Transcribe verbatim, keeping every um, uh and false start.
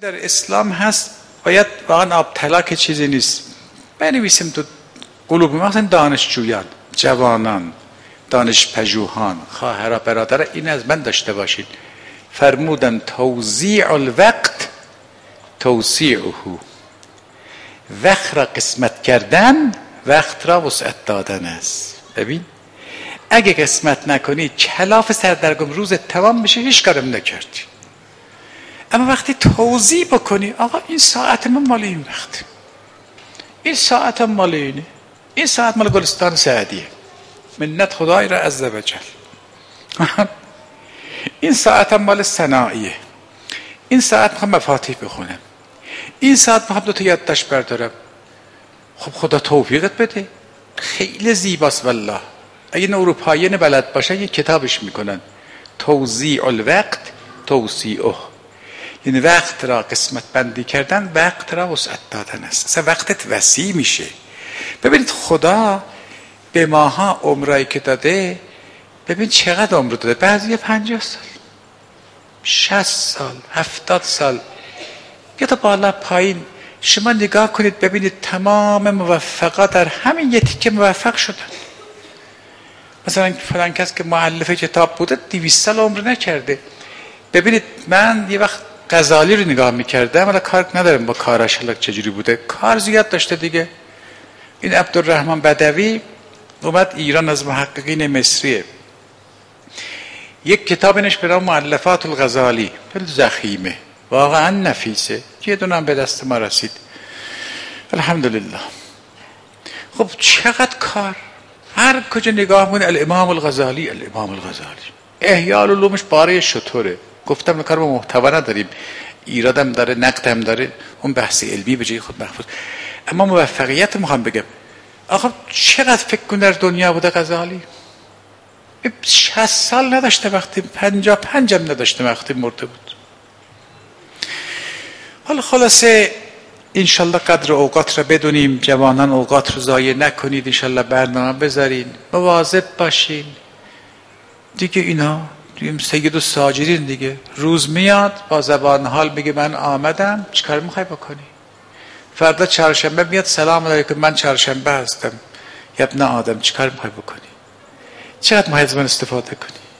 در اسلام هست باید واقعا ابتلا که چیزی نیست بنویسیم تو قلوب ما، مثلا دانشجویان، جوانان، دانشپژوهان، خواهرها، برادرها، این از من داشته باشید. فرمودن توزیع الوقت توسیعه، وقت را قسمت کردن وقت را وسعت دادن است. ببین اگه قسمت نکنی کلاف سردرگم روز تمام بشه، هیچ کارم نکردی. اما وقتی توزیع بکنی، آقا این ساعت من مال این وقت، این ساعت هم مال اینه، این ساعت مال گلستان سعدیه، منت خدای را عز و جل، این ساعت هم مال صناعیه، این ساعت میخوام مفاتیح بخونم، این ساعت میخوام دو تا یادداشت بردارم. خب خدا توفیقت بده. خیلی زیباست والله. اگه این اروپاییان بلد باشن یه کتابش میکنن توزیع الوقت توسیعه، یعنی وقت را قسمت بندی کردن، وقت را وسعت دادن است. اصلا وقتت وسیع میشه. ببینید خدا به ماها عمرایی که داده، ببین چقدر عمر داده. بعضی پنجاه سال، شصت سال، هفتاد سال، یا تا بالا پایین. شما نگاه کنید ببینید تمام موفقات در همین یه تیکه موفق شدن. مثلا فلان کس که مؤلف کتاب بوده دویست سال عمر نکرده. ببینید من یه وقت غزالی رو نگاه میکردم، ولی کار ندارم با کاراش چجوری بوده، کار زیاد داشته دیگه. این عبدالرحمن بدوی اومد ایران، از محققین مصریه، یک کتابش به نام مؤلفات الغزالی، خیلی ضخیمه، واقعا نفیسه، یه دونه هم به دست ما رسید الحمدلله. خب چقدر کار، هر کجا نگاه کنی الامام الغزالی، الامام الغزالی. احیاء العلومش باره شطوره. گفتم کار با محتوا نداریم، ایرادم داره، نقدم داره، اون بحث علمی به جای خود محفوظ. اما موفقیت میخوام بگم، آخه چقدر فکر کن در دنیا بوده غزالی، شصت سال نداشته وقتی، پنجاه پنج هم نداشته وقتی مرده بود. حالا خلاصه انشالله قدر اوقات را بدونیم، جوانان اوقات رو ضایع نکنید، انشالله برنامه بذارین، مواظب باشین دیگه. اینا دیگه سید الساجدین دیگه، روز میاد با زبان حال میگه من آمدم، چیکار میخوای بکنی؟ فردا چهارشنبه میاد سلام علیکم من چهارشنبه هستم، یا ابن آدم، چیکار میخوای بکنی؟ چقدر ما از من استفاده کنی؟